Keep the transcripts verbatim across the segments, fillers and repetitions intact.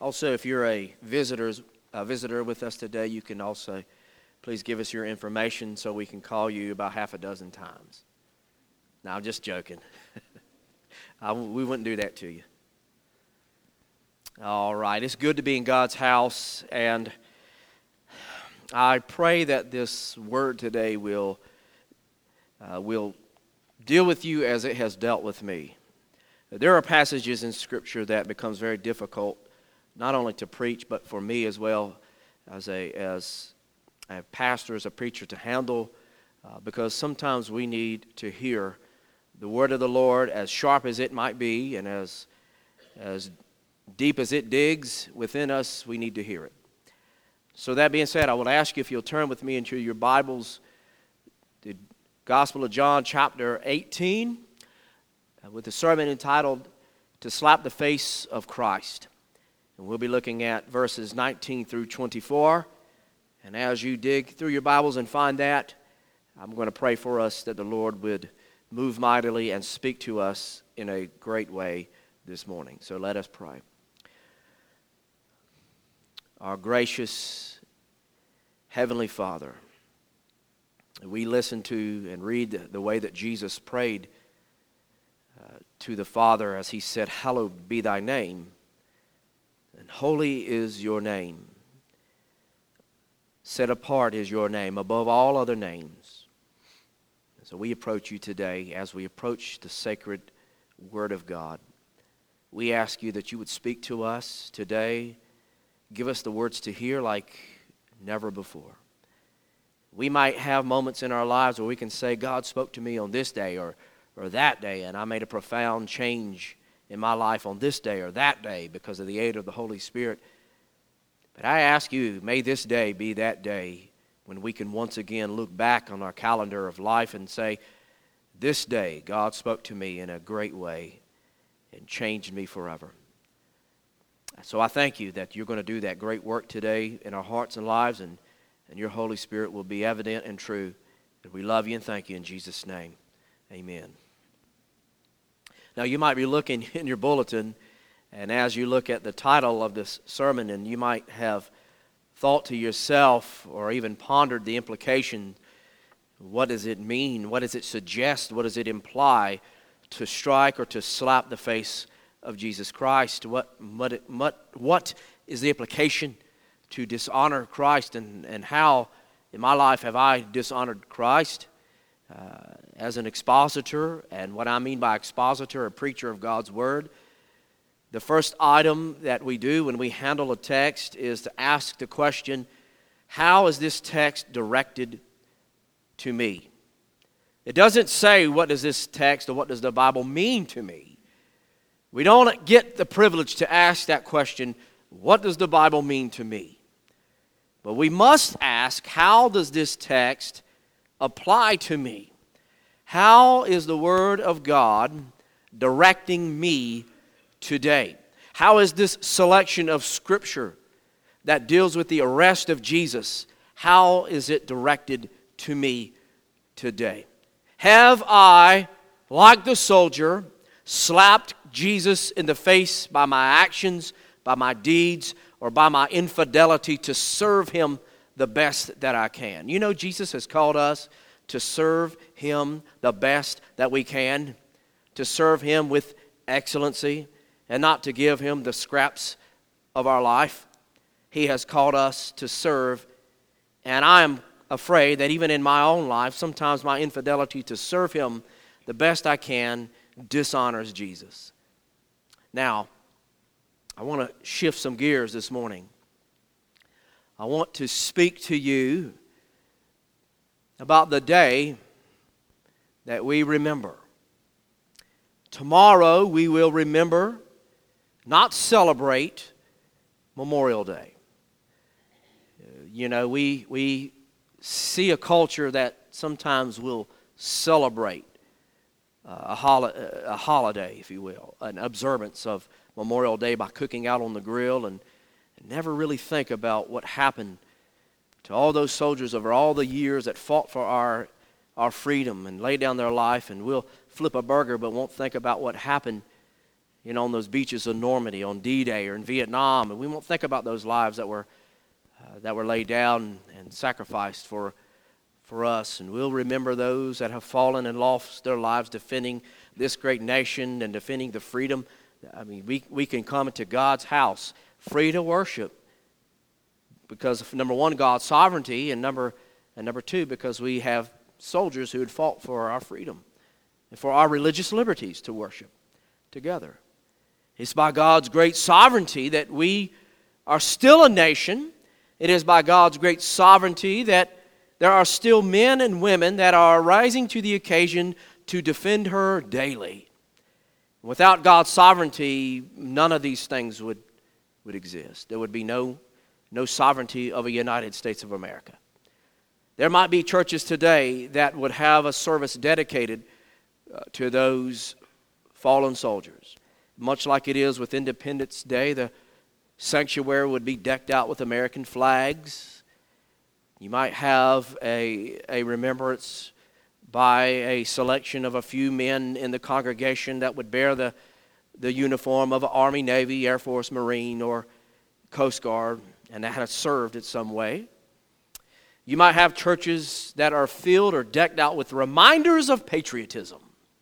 Also, if you're a visitors, a visitor with us today, you can also please give us your information so we can call you about half a dozen times. Now, I'm just joking. I, we wouldn't do that to you. All right, it's good to be in God's house, and I pray that this word today will uh, will deal with you as it has dealt with me. There are passages in Scripture that becomes very difficult, not only to preach, but for me as well, as a as a pastor, as a preacher, to handle, uh, because sometimes we need to hear the word of the Lord, as sharp as it might be, and as as deep as it digs within us, we need to hear it. So that being said, I will ask you if you'll turn with me into your Bibles, the Gospel of John, chapter eighteen, with the sermon entitled, "To Slap the Face of Christ." And we'll be looking at verses nineteen through twenty-four. And as you dig through your Bibles and find that, I'm going to pray for us that the Lord would move mightily and speak to us in a great way this morning. So let us pray. Our gracious Heavenly Father, we listen to and read the way that Jesus prayed uh, to the Father as he said, "Hallowed be thy name, and holy is your name. Set apart is your name above all other names." And so we approach you today as we approach the sacred Word of God. We ask you that you would speak to us today. Give us the words to hear like never before. We might have moments in our lives where we can say, God spoke to me on this day or, or that day, and I made a profound change in my life on this day or that day because of the aid of the Holy Spirit. But I ask you, may this day be that day when we can once again look back on our calendar of life and say, this day God spoke to me in a great way and changed me forever. So I thank you that you're going to do that great work today in our hearts and lives, and, and your Holy Spirit will be evident and true. And we love you and thank you in Jesus' name. Amen. Now you might be looking in your bulletin, and as you look at the title of this sermon, and you might have thought to yourself or even pondered the implication, what does it mean? What does it suggest? What does it imply to strike or to slap the face of Jesus Christ? What what what what is the implication to dishonor Christ, and, and how in my life have I dishonored Christ uh, as an expositor? And what I mean by expositor, a preacher of God's Word. The first item that we do when we handle a text is to ask the question, how is this text directed to me? It doesn't say what does this text or what does the Bible mean to me. We don't get the privilege to ask that question, what does the Bible mean to me? But we must ask, how does this text apply to me? How is the Word of God directing me today? How is this selection of Scripture that deals with the arrest of Jesus, how is it directed to me today? Have I, like the soldier, slapped Jesus in the face by my actions, by my deeds, or by my infidelity to serve Him the best that I can? You know, Jesus has called us to serve Him the best that we can, to serve Him with excellency, and not to give Him the scraps of our life. He has called us to serve, and I am afraid that even in my own life, sometimes my infidelity to serve Him the best I can dishonors Jesus. Now, I want to shift some gears this morning. I want to speak to you about the day that we remember. Tomorrow we will remember, not celebrate, Memorial Day. You know, we we see a culture that sometimes will celebrate Uh, a, hol- a holiday, if you will, an observance of Memorial Day by cooking out on the grill, and, and never really think about what happened to all those soldiers over all the years that fought for our our freedom and laid down their life. And we'll flip a burger but won't think about what happened you know, on those beaches of Normandy, on D-Day, or in Vietnam, and we won't think about those lives that were uh, that were laid down and sacrificed for for us, and we'll remember those that have fallen and lost their lives defending this great nation and defending the freedom. I mean, we we can come into God's house free to worship because of, number one, God's sovereignty, and number and number two, because we have soldiers who had fought for our freedom and for our religious liberties to worship together. It's by God's great sovereignty that we are still a nation. It is by God's great sovereignty that there are still men and women that are rising to the occasion to defend her daily. Without God's sovereignty, none of these things would, would exist. There would be no, no sovereignty of a United States of America. There might be churches today that would have a service dedicated uh, to those fallen soldiers. Much like it is with Independence Day, the sanctuary would be decked out with American flags. You might have a, a remembrance by a selection of a few men in the congregation that would bear the, the uniform of an Army, Navy, Air Force, Marine, or Coast Guard, and that has served in some way. You might have churches that are filled or decked out with reminders of patriotism.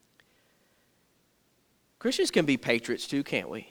Christians can be patriots too, can't we?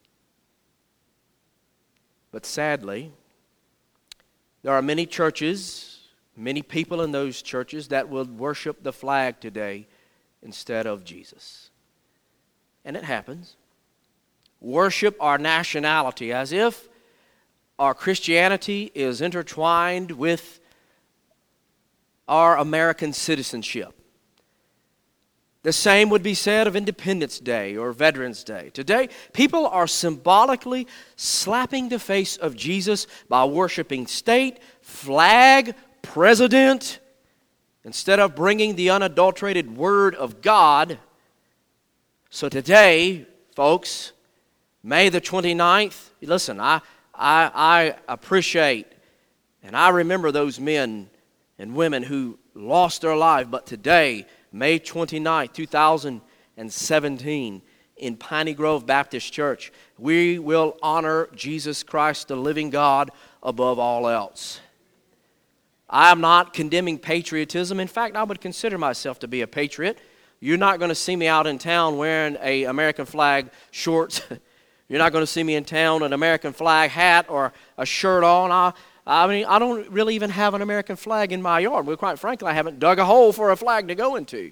But sadly, there are many churches, many people in those churches that will worship the flag today instead of Jesus. And it happens. Worship our nationality as if our Christianity is intertwined with our American citizenship. The same would be said of Independence Day or Veterans Day. Today, people are symbolically slapping the face of Jesus by worshiping state, flag, president, instead of bringing the unadulterated Word of God. So today, folks, May the twenty-ninth, listen, I, I, I appreciate and I remember those men and women who lost their life, but today, May twenty-ninth, two thousand seventeen, in Piney Grove Baptist Church, we will honor Jesus Christ, the living God, above all else. I am not condemning patriotism. In fact, I would consider myself to be a patriot. You're not going to see me out in town wearing an American flag shorts. You're not going to see me in town with an American flag hat or a shirt on. I, I mean, I don't really even have an American flag in my yard. Well, quite frankly, I haven't dug a hole for a flag to go into.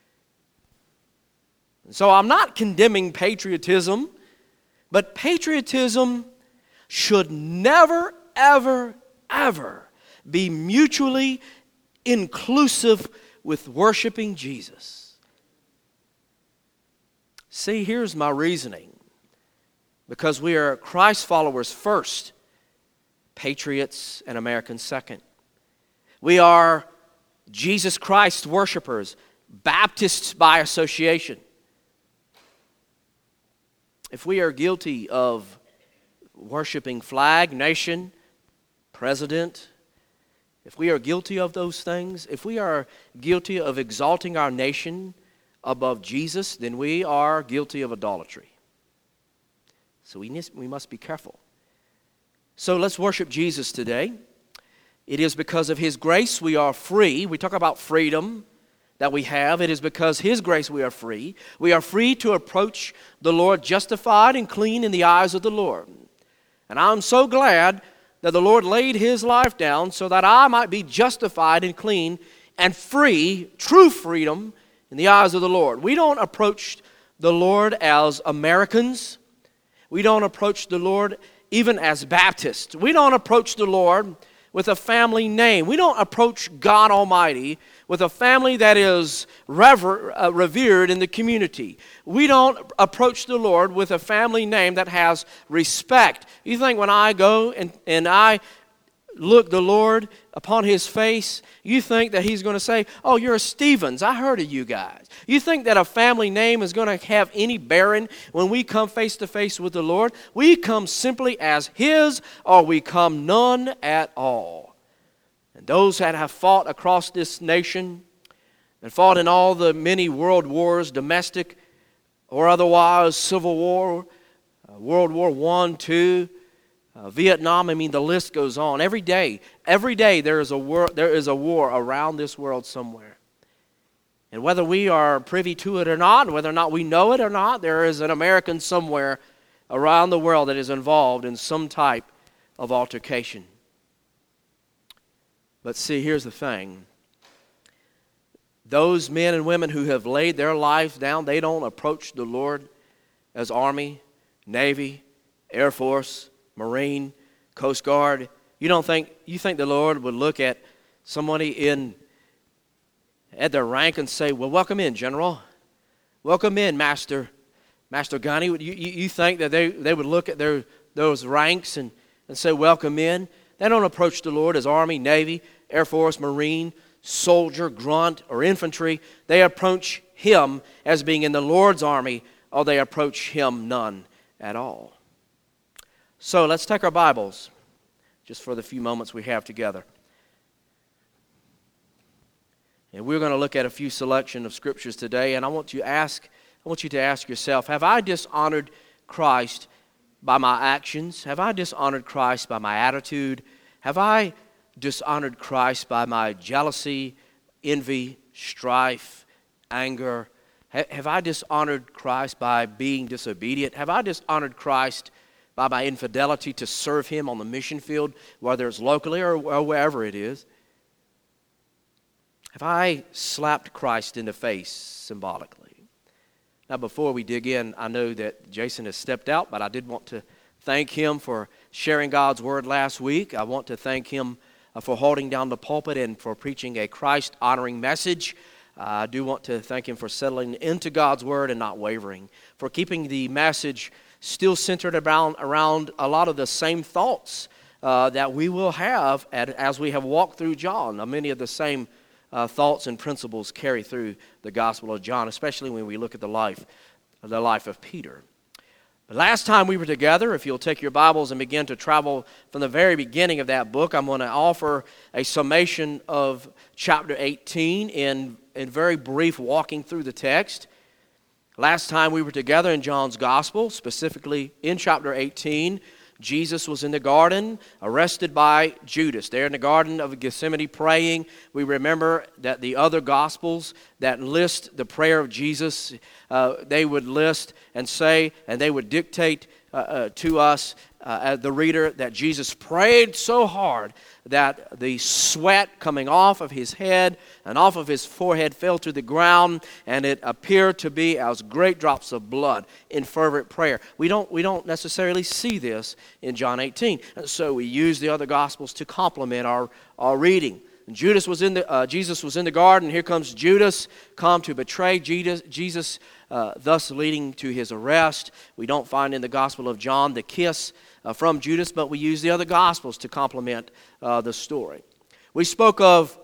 So I'm not condemning patriotism, but patriotism should never, ever, ever be mutually inclusive with worshiping Jesus. See, here's my reasoning. Because we are Christ followers first, patriots and Americans second. We are Jesus Christ worshipers, Baptists by association. If we are guilty of worshiping flag, nation, president, if we are guilty of those things, if we are guilty of exalting our nation above Jesus, then we are guilty of idolatry. So we, we must be careful. So let's worship Jesus today. It is because of His grace we are free. We talk about freedom that we have. It is because His grace we are free. We are free to approach the Lord justified and clean in the eyes of the Lord. And I'm so glad that the Lord laid His life down so that I might be justified and clean and free, true freedom in the eyes of the Lord. We don't approach the Lord as Americans. We don't approach the Lord even as Baptists. We don't approach the Lord with a family name. We don't approach God Almighty with a family that is rever- uh, revered in the community. We don't approach the Lord with a family name that has respect. You think when I go and, and I look the Lord upon His face, you think that He's going to say, oh, you're a Stevens. I heard of you guys. You think that a family name is going to have any bearing when we come face to face with the Lord? We come simply as His, or we come none at all. And those that have fought across this nation and fought in all the many world wars, domestic or otherwise, Civil War, uh, World War One, Two, uh, Vietnam. I mean, the list goes on. Every day, every day there is a war. There is a war around this world somewhere. And whether we are privy to it or not, whether or not we know it or not, there is an American somewhere around the world that is involved in some type of altercation. But see, here's the thing. Those men and women who have laid their lives down, they don't approach the Lord as Army, Navy, Air Force, Marine, Coast Guard. You don't think, you think the Lord would look at somebody in at their rank and say, well, welcome in, General. Welcome in, Master Master Gunny. You, you, you think that they, they would look at their those ranks and, and say, welcome in? They don't approach the Lord as Army, Navy, Air Force, Marine, soldier, grunt, or infantry. They approach Him as being in the Lord's army, or they approach Him none at all. So let's take our Bibles, just for the few moments we have together. And we're going to look at a few selection of scriptures today, and I want you to ask, I want you to ask yourself, have I dishonored Christ by my actions? Have I dishonored Christ by my attitude? Have I dishonored Christ by my jealousy, envy, strife, anger? Ha- have I dishonored Christ by being disobedient? Have I dishonored Christ by my infidelity to serve Him on the mission field, whether it's locally or, or wherever it is? Have I slapped Christ in the face symbolically? Now, before we dig in, I know that Jason has stepped out, but I did want to thank him for sharing God's Word last week. I want to thank him uh, for holding down the pulpit and for preaching a Christ-honoring message. Uh, I do want to thank him for settling into God's Word and not wavering, for keeping the message still centered around, around a lot of the same thoughts uh, that we will have at, as we have walked through John. Now, many of the same Uh, thoughts and principles carry through the Gospel of John, especially when we look at the life, the life of Peter. But last time we were together, if you'll take your Bibles and begin to travel from the very beginning of that book, I'm going to offer a summation of chapter eighteen in, in very brief walking through the text. Last time we were together in John's Gospel, specifically in chapter eighteen, Jesus was in the garden, arrested by Judas. There in the Garden of Gethsemane praying. We remember that the other Gospels that list the prayer of Jesus, uh, they would list and say, and they would dictate uh, uh, to us, uh, the reader, that Jesus prayed so hard that the sweat coming off of his head and off of his forehead fell to the ground, and it appeared to be as great drops of blood in fervent prayer. We don't, we don't necessarily see this in John eighteen, and so we use the other Gospels to complement our, our reading. And Judas was in the, uh, Jesus was in the garden. Here comes Judas, come to betray Jesus, Jesus uh, thus leading to his arrest. We don't find in the Gospel of John the kiss Uh, from Judas, but we use the other Gospels to complement uh, the story. We spoke of,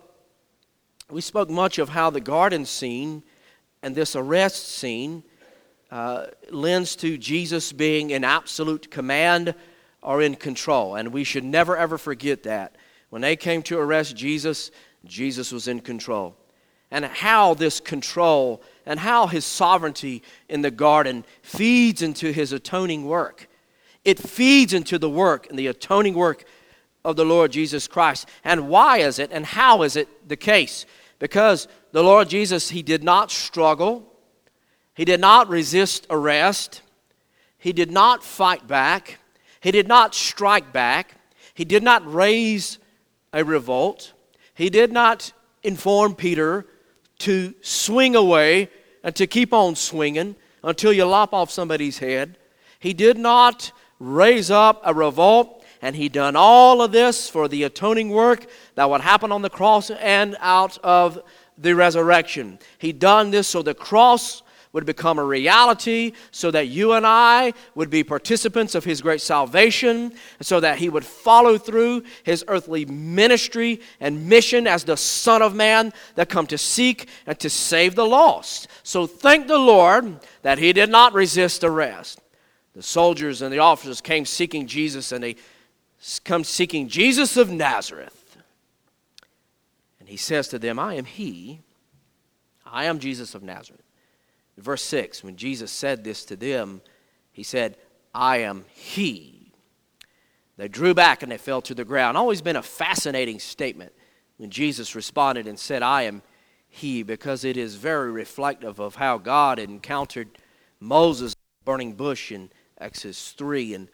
we spoke much of how the garden scene and this arrest scene uh, lends to Jesus being in absolute command or in control, and we should never ever forget that. When they came to arrest Jesus, Jesus was in control. And how this control and how his sovereignty in the garden feeds into his atoning work. It feeds into the work and the atoning work of the Lord Jesus Christ. And why is it and how is it the case? Because the Lord Jesus, He did not struggle. He did not resist arrest. He did not fight back. He did not strike back. He did not raise a revolt. He did not inform Peter to swing away and to keep on swinging until you lop off somebody's head. He did not raise up a revolt, and He done all of this for the atoning work that would happen on the cross and out of the resurrection. He done this so the cross would become a reality, so that you and I would be participants of His great salvation, so that He would follow through His earthly ministry and mission as the Son of Man that come to seek and to save the lost. So thank the Lord that He did not resist arrest. The soldiers and the officers came seeking Jesus, and they come seeking Jesus of Nazareth. And He says to them, I am He. I am Jesus of Nazareth. Verse six, when Jesus said this to them, he said, I am he. They drew back and they fell to the ground. Always been a fascinating statement when Jesus responded and said, I am he, because it is very reflective of how God had encountered Moses burning bush in Exodus three. And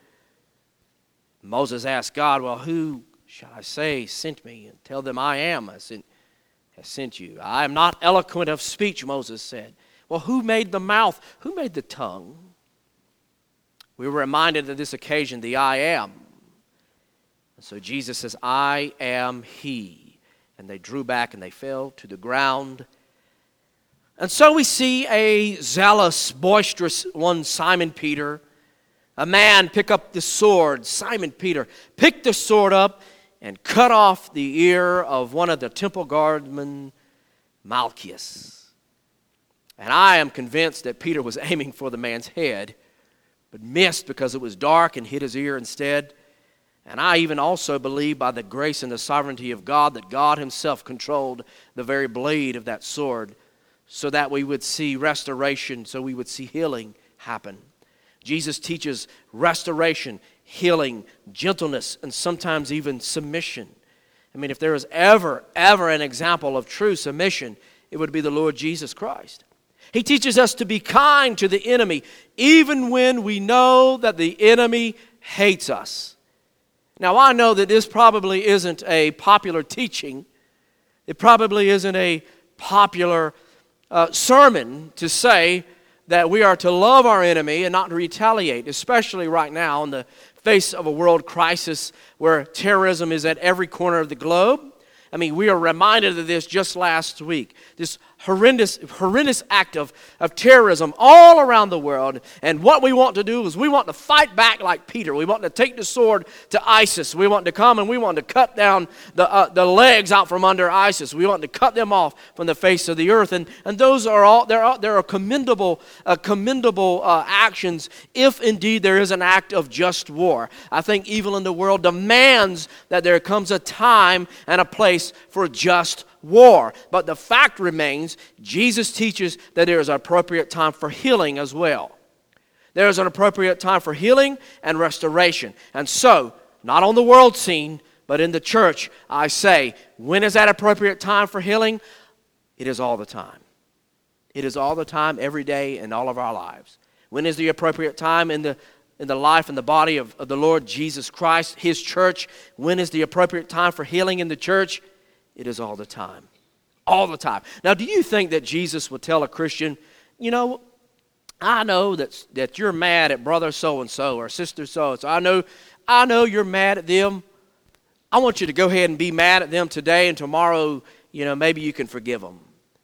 Moses asked God, well, who shall I say sent me? And tell them I am I sent, has sent you. I am not eloquent of speech, Moses said. Well, who made the mouth? Who made the tongue? We were reminded of this occasion, the I am. And so Jesus says, I am he. And they drew back and they fell to the ground. And so we see a zealous, boisterous one, Simon Peter, a man pick up the sword. Simon Peter picked the sword up and cut off the ear of one of the temple guardsmen, Malchus. And I am convinced that Peter was aiming for the man's head, but missed because it was dark and hit his ear instead. And I even also believe by the grace and the sovereignty of God that God himself controlled the very blade of that sword so that we would see restoration, so we would see healing happen. Jesus teaches restoration, healing, gentleness, and sometimes even submission. I mean, if there is ever, ever an example of true submission, it would be the Lord Jesus Christ. He teaches us to be kind to the enemy, even when we know that the enemy hates us. Now, I know that this probably isn't a popular teaching. It probably isn't a popular uh, sermon to say that we are to love our enemy and not to retaliate, especially right now in the face of a world crisis where terrorism is at every corner of the globe. I mean, we are reminded of this just last week. This horrendous, horrendous act of, of terrorism all around the world. And what we want to do is we want to fight back like Peter. We want to take the sword to ISIS. We want to come and we want to cut down the, uh, the legs out from under ISIS. We want to cut them off from the face of the earth. And, and those are all, there are, there are commendable, uh, commendable uh, actions if indeed there is an act of just war. I think evil in the world demands that there comes a time and a place for just war. But the fact remains, Jesus teaches that there is an appropriate time for healing as well. There is an appropriate time for healing and restoration. And so, not on the world scene, but in the church, I say, when is that appropriate time for healing? It is all the time. It is all the time, every day, in all of our lives. When is the appropriate time in the in the life and the body of, of the Lord Jesus Christ, His church? When is the appropriate time for healing in the church? It is all the time. All the time. Now, do you think that Jesus would tell a Christian, you know, I know that, that you're mad at brother so-and-so or sister so-and-so. I know, I know you're mad at them. I want you to go ahead and be mad at them today, and tomorrow, you know, maybe you can forgive them.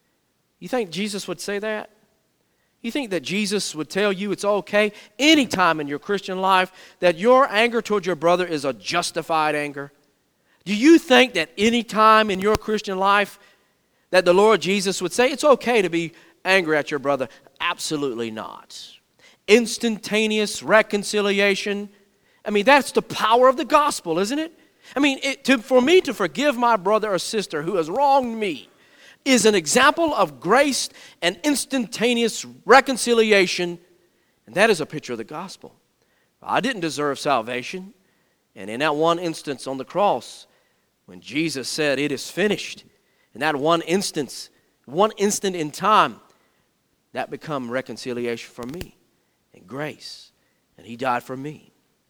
You think Jesus would say that? You think that Jesus would tell you it's okay anytime in your Christian life that your anger towards your brother is a justified anger? Do you think that any time in your Christian life that the Lord Jesus would say it's okay to be angry at your brother? Absolutely not. Instantaneous reconciliation. I mean, that's the power of the gospel, isn't it? I mean, it, to, for me to forgive my brother or sister who has wronged me is an example of grace and instantaneous reconciliation, and that is a picture of the gospel. I didn't deserve salvation, and in that one instance on the cross, when Jesus said, it is finished, in that one instance, one instant in time, that become reconciliation for me and grace, and He died for me.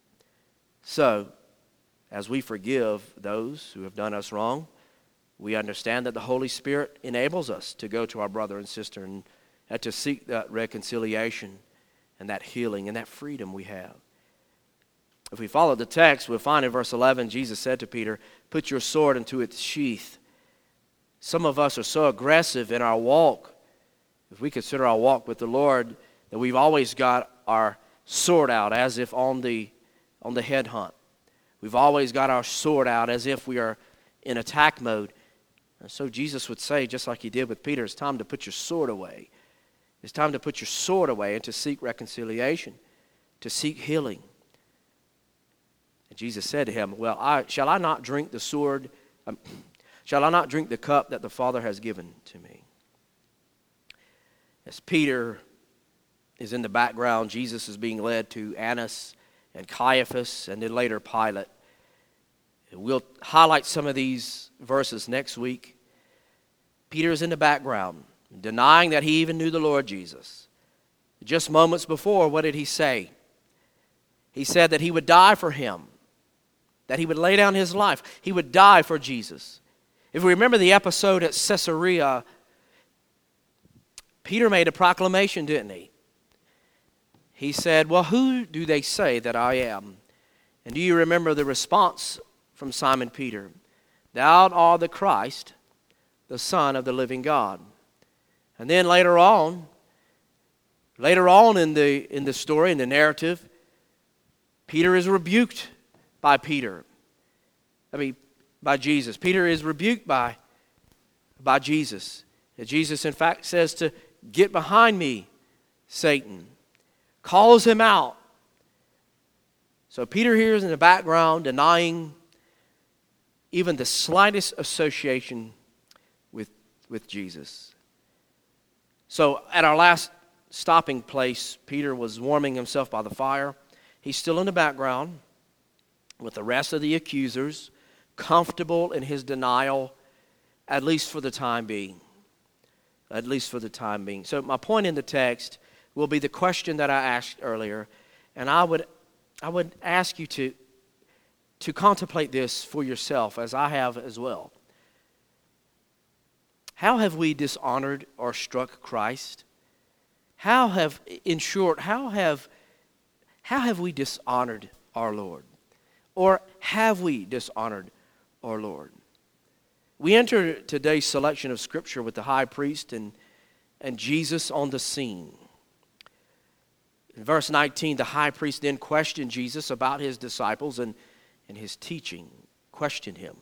So, as we forgive those who have done us wrong, we understand that the Holy Spirit enables us to go to our brother and sister and, and to seek that reconciliation and that healing and that freedom we have. If we follow the text, we'll find in verse eleven, Jesus said to Peter, put your sword into its sheath. Some of us are so aggressive in our walk, if we consider our walk with the Lord, that we've always got our sword out as if on the, on the head hunt. We've always got our sword out as if we are in attack mode. And so Jesus would say, just like He did with Peter, it's time to put your sword away. It's time to put your sword away and to seek reconciliation, to seek healing. And Jesus said to him, well, I, shall I not drink the sword, um, shall I not drink the cup that the Father has given to me? As Peter is in the background. Jesus is being led to Annas and Caiaphas, and then later Pilate. We'll highlight some of these verses next week. Peter is in the background, denying that he even knew the Lord Jesus. Just moments before, what did he say? He said that he would die for him, that he would lay down his life. He would die for Jesus. If we remember the episode at Caesarea, Peter made a proclamation, didn't he? He said, well, who do they say that I am? And do you remember the response from Simon Peter? Thou art the Christ, the Son of the living God. And then later on, later on in the in the story, in the narrative, Peter is rebuked by Peter. I mean, by Jesus. Peter is rebuked by, by Jesus. And Jesus, in fact, says to get behind me, Satan. Calls him out. So Peter here is in the background, denying even the slightest association with, with Jesus. So at our last stopping place, Peter was warming himself by the fire. He's still in the background with the rest of the accusers, comfortable in his denial, at least for the time being. At least for the time being. So my point in the text will be the question that I asked earlier, and I would I would ask you to, to contemplate this for yourself, as I have as well. How have we dishonored or struck Christ? How have, in short, how have how have we dishonored our Lord? Or have we dishonored our Lord? We enter today's selection of Scripture with the high priest and, and Jesus on the scene. In verse nineteen, the high priest then questioned Jesus about his disciples and, and his teaching. Questioned him.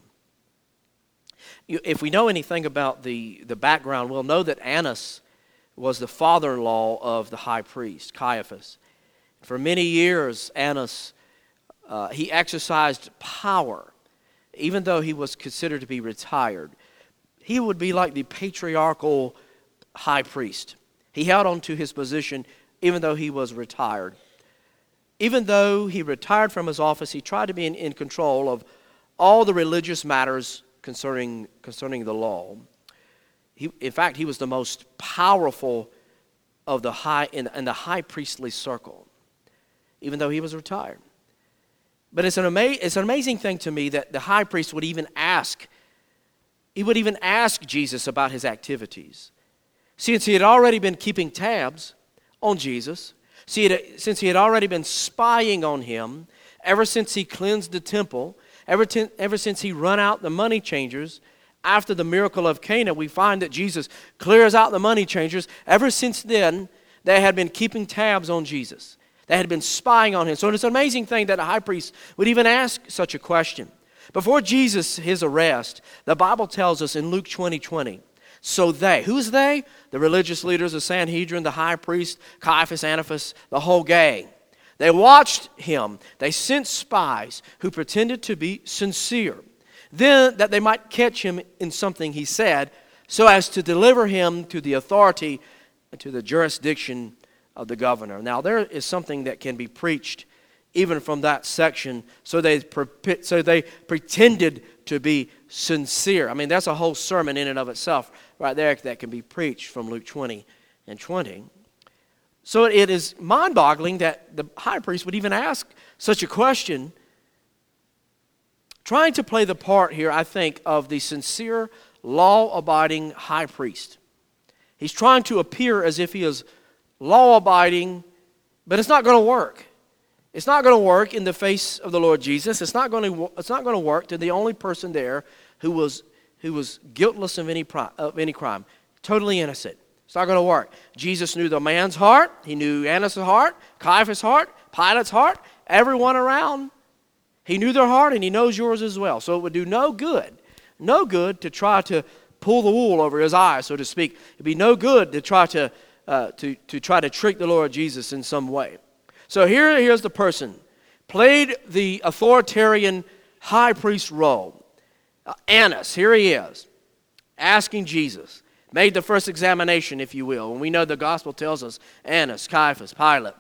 If we know anything about the, the background, we'll know that Annas was the father-in-law of the high priest, Caiaphas. For many years, Annas, uh, he exercised power, even though he was considered to be retired. He would be like the patriarchal high priest. He held on to his position even though he was retired. Even though he retired from his office, he tried to be in, in control of all the religious matters concerning, concerning the law. He, in fact, he was the most powerful of the high in, in the high priestly circle, even though he was retired. But it's an, ama- it's an amazing thing to me that the high priest would even ask, he would even ask Jesus about his activities. Since he had already been keeping tabs on Jesus, see, since he had already been spying on him ever since he cleansed the temple, ever, t- ever since he run out the money changers, after the miracle of Cana, we find that Jesus clears out the money changers. Ever since then, they had been keeping tabs on Jesus. They had been spying on him. So it's an amazing thing that a high priest would even ask such a question. Before Jesus, his arrest, the Bible tells us in Luke twenty twenty, so they, who's they? The religious leaders, the Sanhedrin, the high priest, Caiaphas, Annas, the whole gang. They watched him. They sent spies who pretended to be sincere, then that they might catch him in something he said, so as to deliver him to the authority and to the jurisdiction of the governor. Now, there is something that can be preached even from that section. So they pre- so they pretended to be sincere. I mean, that's a whole sermon in and of itself right there that can be preached from Luke twenty and twenty. So it is mind-boggling that the high priest would even ask such a question, trying to play the part here, I think, of the sincere, law-abiding high priest. He's trying to appear as if he is law-abiding, but it's not going to work. It's not going to work in the face of the Lord Jesus. It's not going to. It's not going to work to the only person there who was who was guiltless of any of any crime, totally innocent. It's not going to work. Jesus knew the man's heart. He knew Annas' heart, Caiaphas' heart, Pilate's heart, everyone around. He knew their heart, and he knows yours as well. So it would do no good, no good to try to pull the wool over his eyes, so to speak. It'd be no good to try to uh, to to try to trick the Lord Jesus in some way. So here, here's the person, played the authoritarian high priest role. Uh, Annas, here he is, asking Jesus. made the first examination, if you will. And we know the gospel tells us Annas, Caiaphas, Pilate.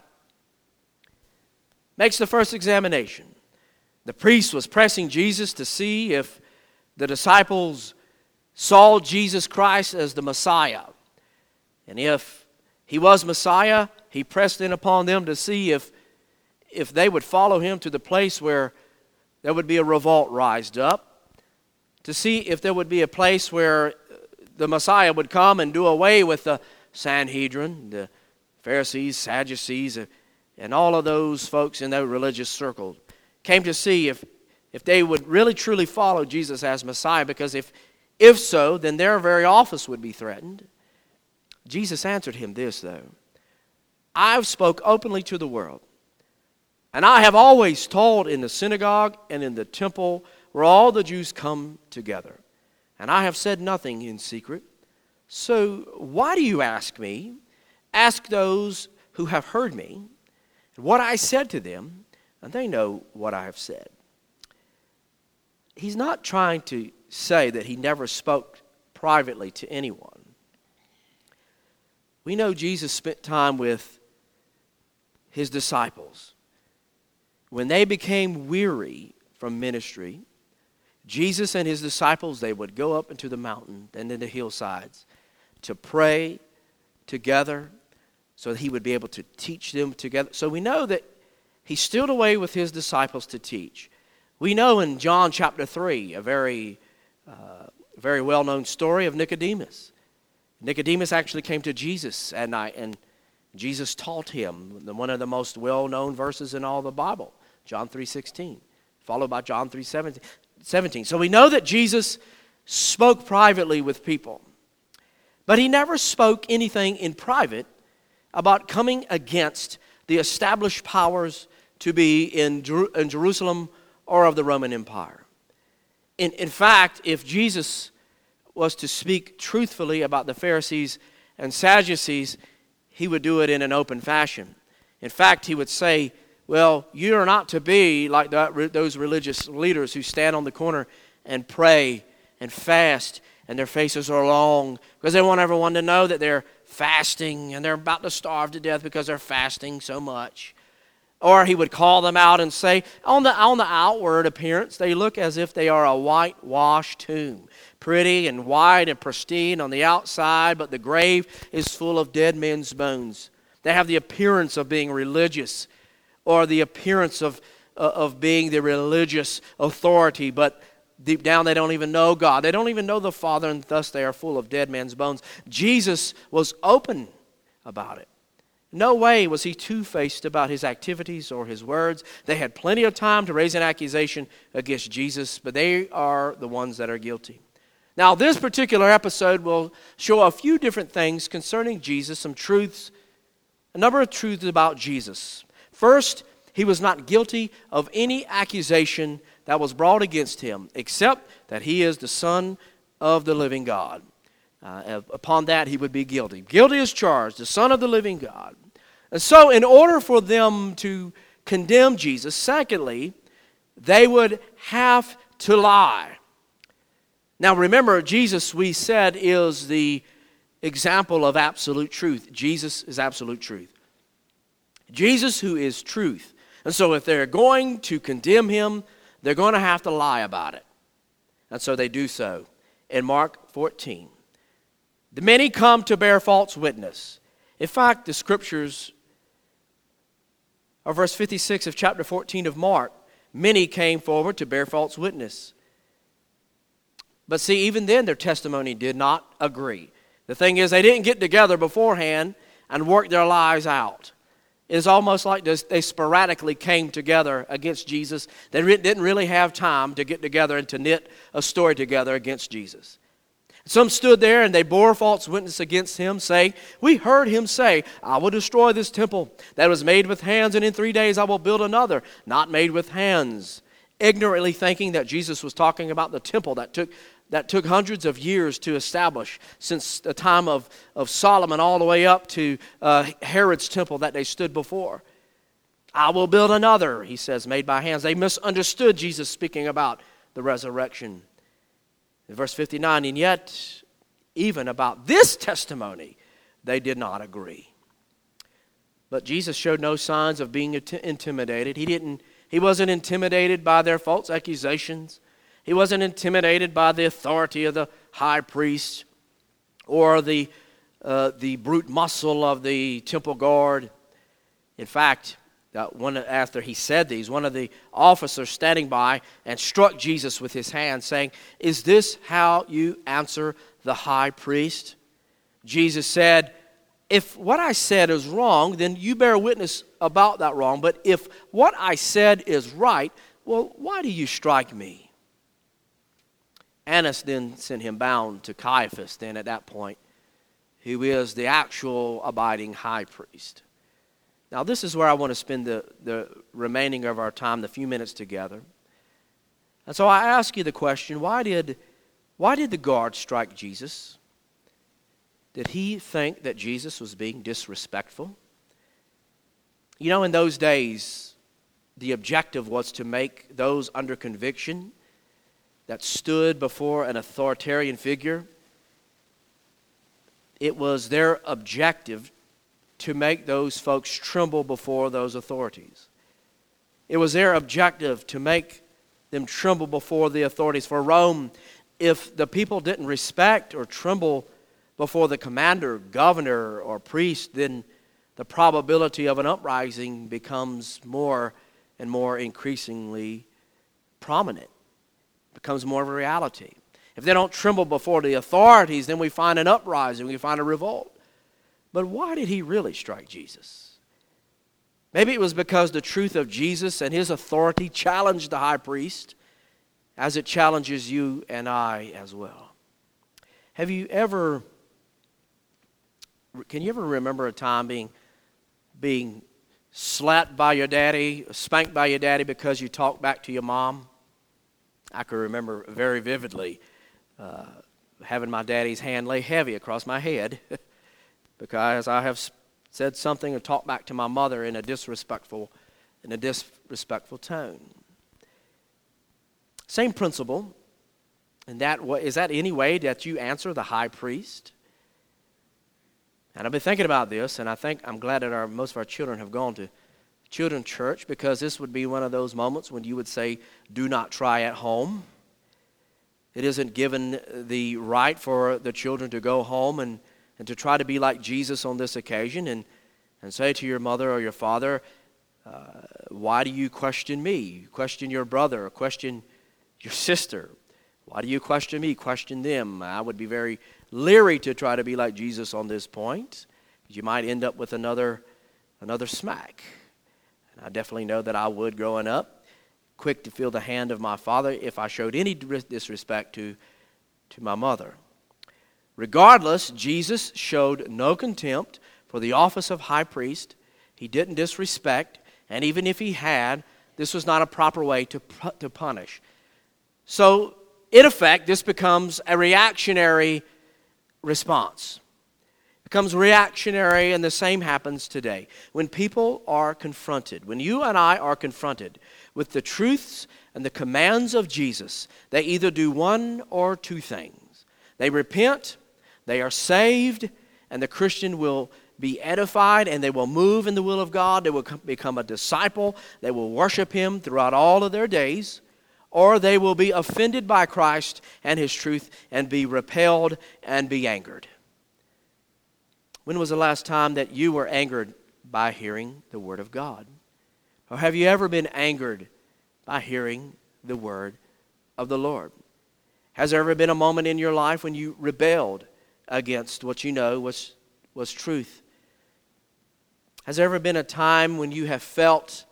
Makes the first examination. The priest was pressing Jesus to see if the disciples saw Jesus Christ as the Messiah. And if he was Messiah, he pressed in upon them to see if, if they would follow him to the place where there would be a revolt rised up, to see if there would be a place where the Messiah would come and do away with the Sanhedrin, the Pharisees, Sadducees, and all of those folks in that religious circle. Came to see if, if they would really truly follow Jesus as Messiah, because if, if so, then their very office would be threatened. Jesus answered him this, though. I've spoke openly to the world, and I have always taught in the synagogue and in the temple where all the Jews come together. And I have said nothing in secret. So why do you ask me? Ask those who have heard me what I said to them, and they know what I have said. He's not trying to say that he never spoke privately to anyone. We know Jesus spent time with his disciples. When they became weary from ministry, Jesus and his disciples, they would go up into the mountain and in the hillsides to pray together so that he would be able to teach them together. So we know that he stood away with his disciples to teach. We know in John chapter three, a very, uh, very well-known story of Nicodemus. Nicodemus actually came to Jesus at night, and Jesus taught him one of the most well-known verses in all the Bible, John three sixteen, followed by John three seventeen. So we know that Jesus spoke privately with people, but he never spoke anything in private about coming against the established powers to be in, Jer- in Jerusalem or of the Roman Empire. In, in fact, if Jesus was to speak truthfully about the Pharisees and Sadducees, he would do it in an open fashion. In fact, he would say, well, you are not to be like that, those religious leaders who stand on the corner and pray and fast, and their faces are long because they want everyone to know that they're fasting and they're about to starve to death because they're fasting so much. Or he would call them out and say, on the, on the outward appearance, they look as if they are a whitewashed tomb. Pretty and white and pristine on the outside, but the grave is full of dead men's bones. They have the appearance of being religious, or the appearance of, uh, of being the religious authority, but deep down they don't even know God. They don't even know the Father, and thus they are full of dead men's bones. Jesus was open about it. No way was he two-faced about his activities or his words. They had plenty of time to raise an accusation against Jesus, but they are the ones that are guilty. Now, this particular episode will show a few different things concerning Jesus, some truths, a number of truths about Jesus. First, he was not guilty of any accusation that was brought against him, except that he is the Son of the living God. Uh, upon that, he would be guilty. Guilty as charged, the Son of the living God. And so, in order for them to condemn Jesus, secondly, they would have to lie. Now, remember, Jesus, we said, is the example of absolute truth. Jesus is absolute truth. Jesus, who is truth. And so, if they're going to condemn him, they're going to have to lie about it. And so they do so. In Mark fourteen, the many come to bear false witness. In fact, the scriptures of verse fifty-six of chapter fourteen of Mark, many came forward to bear false witness. But see, even then their testimony did not agree. The thing is, they didn't get together beforehand and work their lives out. It's almost like they sporadically came together against Jesus. They didn't really have time to get together and to knit a story together against Jesus. Some stood there and they bore false witness against him, saying, we heard him say, I will destroy this temple that was made with hands, and in three days I will build another, not made with hands. Ignorantly thinking that Jesus was talking about the temple that took that took hundreds of years to establish, since the time of, of Solomon all the way up to uh, Herod's temple that they stood before. I will build another, he says, made by hands. They misunderstood Jesus speaking about the resurrection. In verse fifty-nine, and yet even about this testimony, they did not agree. But Jesus showed no signs of being intimidated. He didn't. He wasn't intimidated by their false accusations. He wasn't intimidated by the authority of the high priest or the uh, the brute muscle of the temple guard. In fact, uh, one after he said these, one of the officers standing by and struck Jesus with his hand, saying, "Is this how you answer the high priest?" Jesus said, "If what I said is wrong, then you bear witness about that wrong. But if what I said is right, well, why do you strike me?" Annas then sent him bound to Caiaphas, then at that point, who is the actual abiding high priest. Now, this is where I want to spend the, the remaining of our time, the few minutes together. And so I ask you the question, why did, why did the guard strike Jesus? Did he think that Jesus was being disrespectful? You know, in those days, the objective was to make those under conviction that stood before an authoritarian figure, it was their objective to make those folks tremble before those authorities. It was their objective to make them tremble before the authorities. For Rome, if the people didn't respect or tremble before the commander, governor, or priest, then the probability of an uprising becomes more and more increasingly prominent. It becomes more of a reality. If they don't tremble before the authorities, then we find an uprising, we find a revolt. But why did he really strike Jesus? Maybe it was because the truth of Jesus and his authority challenged the high priest as it challenges you and I as well. Have you ever, can you ever remember a time being, being slapped by your daddy, spanked by your daddy because you talked back to your mom? I can remember very vividly uh, having my daddy's hand lay heavy across my head because I have said something or talked back to my mother in a disrespectful, in a disrespectful tone. Same principle. And that is that any way that you answer the high priest? And I've been thinking about this, and I think I'm glad that our, most of our children have gone to children's church, because this would be one of those moments when you would say, "Do not try at home." It isn't given the right for the children to go home and And to try to be like Jesus on this occasion and, and say to your mother or your father, uh, "Why do you question me? Question your brother, or question your sister. Why do you question me? Question them." I would be very leery to try to be like Jesus on this point. You might end up with another, another smack. And I definitely know that I would growing up, quick to feel the hand of my father if I showed any disrespect to, to my mother. Regardless, Jesus showed no contempt for the office of high priest. He didn't disrespect, and even if he had, this was not a proper way to, to punish. So, in effect, this becomes a reactionary response. It becomes reactionary, and the same happens today. When people are confronted, when you and I are confronted with the truths and the commands of Jesus, they either do one or two things. They repent, they are saved, and the Christian will be edified, and they will move in the will of God. They will become a disciple. They will worship him throughout all of their days. Or they will be offended by Christ and his truth and be repelled and be angered. When was the last time that you were angered by hearing the word of God? Or have you ever been angered by hearing the word of the Lord? Has there ever been a moment in your life when you rebelled against what you know was, was truth? Has there ever been a time when you have felt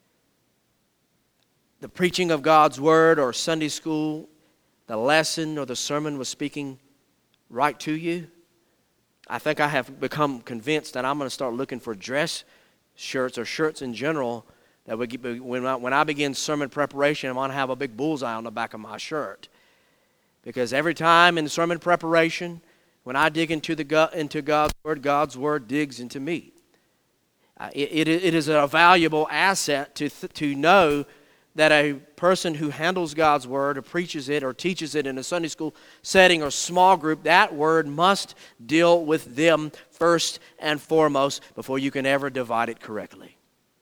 the preaching of God's word or Sunday school, the lesson or the sermon was speaking right to you? I think I have become convinced that I'm going to start looking for dress shirts or shirts in general that would get, when I, when I begin sermon preparation, I'm going to have a big bullseye on the back of my shirt. Because every time in sermon preparation, when I dig into the into God's word, God's word digs into me. Uh, it, it, it is a valuable asset to th- to know that a person who handles God's Word or preaches it or teaches it in a Sunday school setting or small group, that Word must deal with them first and foremost before you can ever divide it correctly.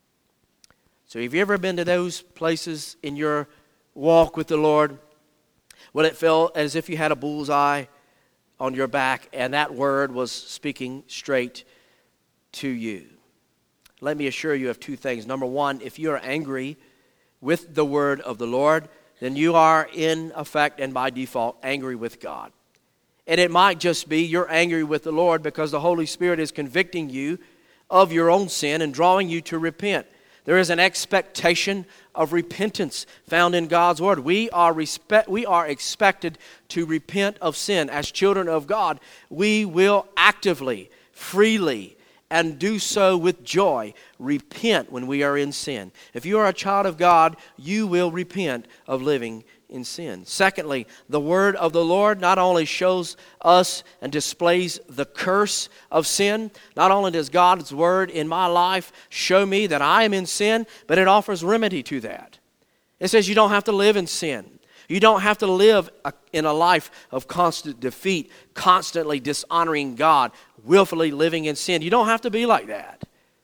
So have you ever been to those places in your walk with the Lord where it felt as if you had a bullseye on your back and that Word was speaking straight to you? Let me assure you of two things. Number one, if you are angry with the Word of the Lord, then you are in effect and by default angry with God. And it might just be you're angry with the Lord because the Holy Spirit is convicting you of your own sin and drawing you to repent. There is an expectation of repentance found in God's Word. We are respect, we are expected to repent of sin. As children of God, we will actively, freely, and do so with joy, repent when we are in sin. If you are a child of God, you will repent of living in sin. Secondly, the Word of the Lord not only shows us and displays the curse of sin, not only does God's Word in my life show me that I am in sin, but it offers remedy to that. It says you don't have to live in sin. You don't have to live in a life of constant defeat, constantly dishonoring God, willfully living in sin. You don't have to be like that.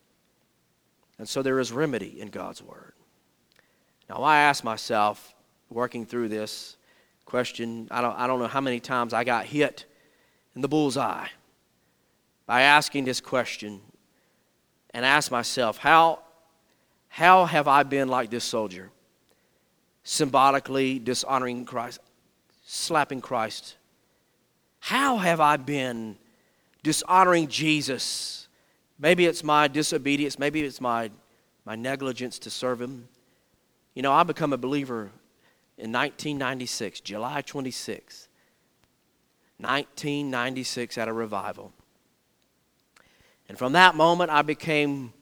And so there is remedy in God's Word. Now I ask myself, working through this question, I don't, I don't know how many times I got hit in the bullseye by asking this question and ask myself, how, how have I been like this soldier? Symbolically dishonoring Christ, slapping Christ. How have I been dishonoring Jesus? Maybe it's my disobedience. Maybe it's my, my negligence to serve Him. You know, I become a believer in nineteen ninety-six, July twenty-sixth, nineteen ninety-six at a revival. And from that moment, I became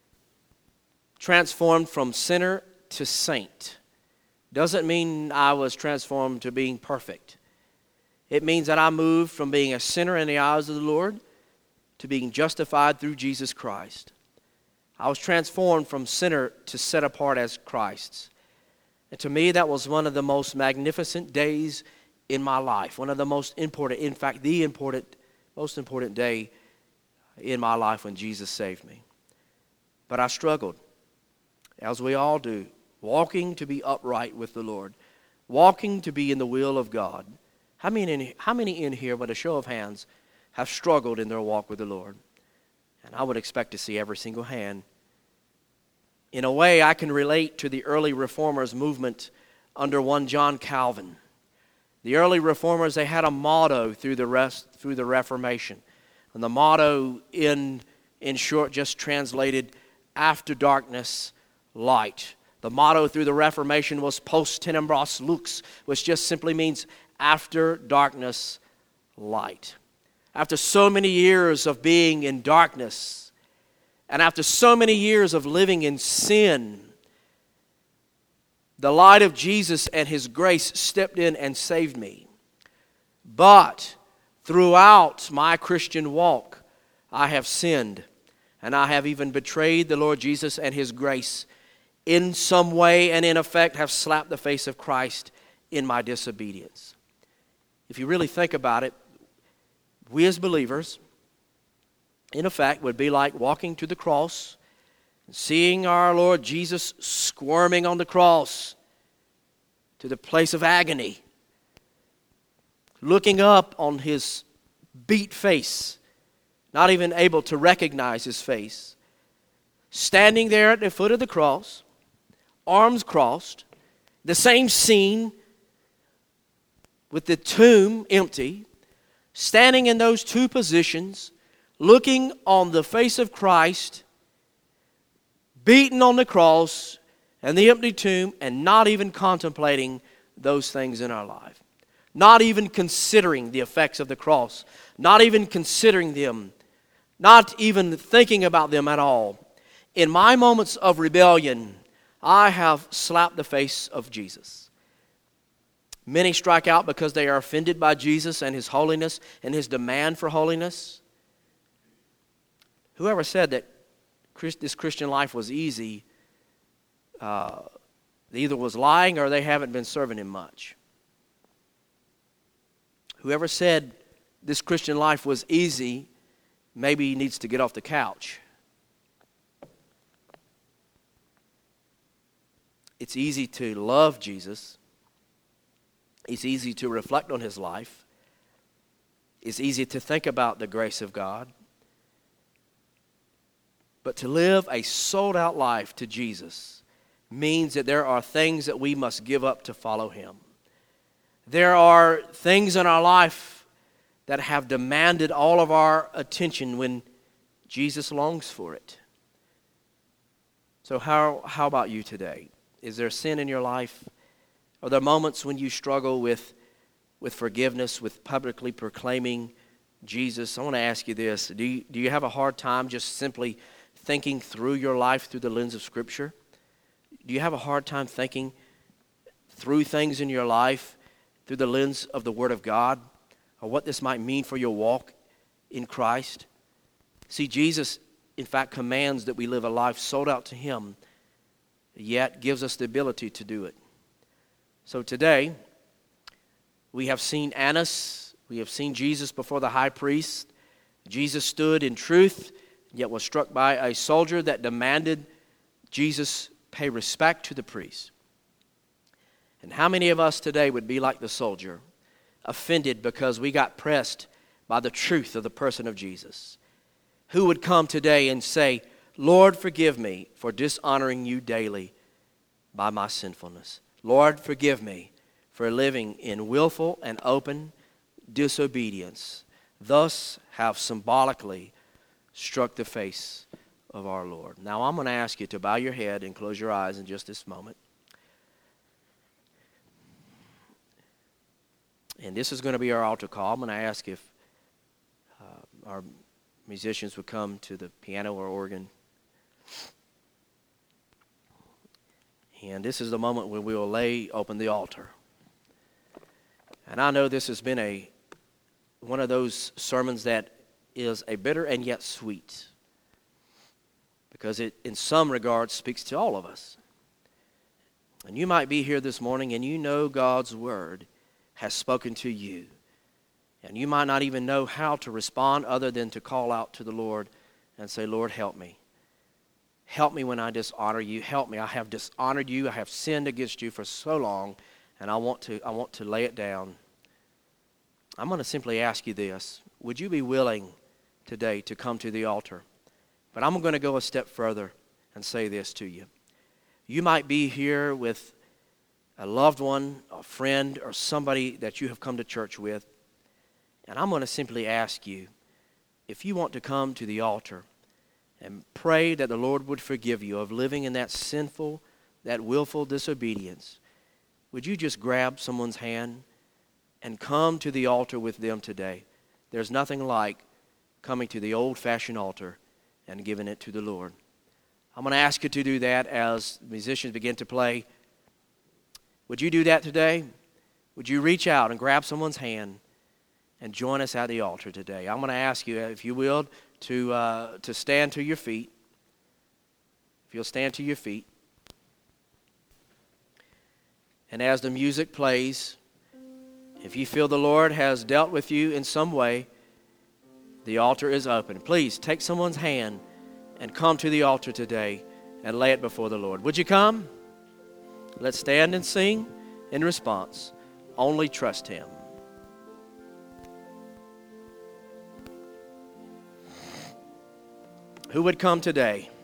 transformed from sinner to saint. Doesn't mean I was transformed to being perfect. It means that I moved from being a sinner in the eyes of the Lord to being justified through Jesus Christ. I was transformed from sinner to set apart as Christ's. And to me, that was one of the most magnificent days in my life. One of the most important, in fact, the important, most important day in my life when Jesus saved me. But I struggled, as we all do, walking to be upright with the Lord, walking to be in the will of God. How many in, how many in here, with a show of hands, have struggled in their walk with the Lord? And I would expect to see every single hand. In a way, I can relate to the early reformers movement under one John Calvin. The early reformers, they had a motto through the rest through the Reformation. And the motto, in, in short, just translated, after darkness, light. The motto through the Reformation was Post Tenebras Lux, which just simply means after darkness, light. After so many years of being in darkness, and after so many years of living in sin, the light of Jesus and His grace stepped in and saved me. But throughout my Christian walk, I have sinned, and I have even betrayed the Lord Jesus and His grace in some way, and in effect have slapped the face of Christ in my disobedience. If you really think about it, we as believers, in effect, would be like walking to the cross, seeing our Lord Jesus squirming on the cross to the place of agony, looking up on His beat face, not even able to recognize His face, standing there at the foot of the cross, arms crossed, the same scene with the tomb empty, standing in those two positions, looking on the face of Christ, beaten on the cross and the empty tomb, and not even contemplating those things in our life. Not even considering the effects of the cross. Not even considering them. Not even thinking about them at all. In my moments of rebellion, I have slapped the face of Jesus. Many strike out because they are offended by Jesus and His holiness and His demand for holiness. Whoever said that this Christian life was easy, uh, They either was lying or they haven't been serving him much. Whoever said this Christian life was easy, maybe he needs to get off the couch. It's easy to love Jesus. It's easy to reflect on his life. It's easy to think about the grace of God. But to live a sold-out life to Jesus means that there are things that we must give up to follow him. There are things in our life that have demanded all of our attention when Jesus longs for it. So how, how about you today? Is there sin in your life? Are there moments when you struggle with, with forgiveness, with publicly proclaiming Jesus? I want to ask you this. Do you, do you have a hard time just simply thinking through your life through the lens of Scripture? Do you have a hard time thinking through things in your life through the lens of the Word of God, or what this might mean for your walk in Christ? See, Jesus, in fact, commands that we live a life sold out to him, yet gives us the ability to do it. So today, we have seen Annas, we have seen Jesus before the high priest. Jesus stood in truth, yet was struck by a soldier that demanded Jesus pay respect to the priest. And how many of us today would be like the soldier, offended because we got pressed by the truth of the person of Jesus? Who would come today and say, Lord, forgive me for dishonoring you daily by my sinfulness. Lord, forgive me for living in willful and open disobedience, thus have symbolically struck the face of our Lord. Now I'm going to ask you to bow your head and close your eyes in just this moment. And this is going to be our altar call. I'm going to ask if uh, our musicians would come to the piano or organ. And this is the moment when we will lay open the altar. And I know this has been a one of those sermons that is a bitter and yet sweet, because it, in some regards, speaks to all of us. And you might be here this morning and you know God's Word has spoken to you. And you might not even know how to respond other than to call out to the Lord and say, Lord, help me. Help me when I dishonor you. Help me. I have dishonored you. I have sinned against you for so long, and I want to, I want to lay it down. I'm going to simply ask you this. Would you be willing today to come to the altar? But I'm going to go a step further and say this to you. You might be here with a loved one, a friend, or somebody that you have come to church with. And I'm going to simply ask you, if you want to come to the altar and pray that the Lord would forgive you of living in that sinful, that willful disobedience, would you just grab someone's hand and come to the altar with them today? There's nothing like coming to the old-fashioned altar and giving it to the Lord. I'm going to ask you to do that as the musicians begin to play. Would you do that today? Would you reach out and grab someone's hand and join us at the altar today? I'm going to ask you, if you will, to uh, to stand to your feet. If you'll stand to your feet. And as the music plays, if you feel the Lord has dealt with you in some way, the altar is open. Please take someone's hand and come to the altar today and lay it before the Lord. Would you come? Let's stand and sing in response. Only trust Him. Who would come today?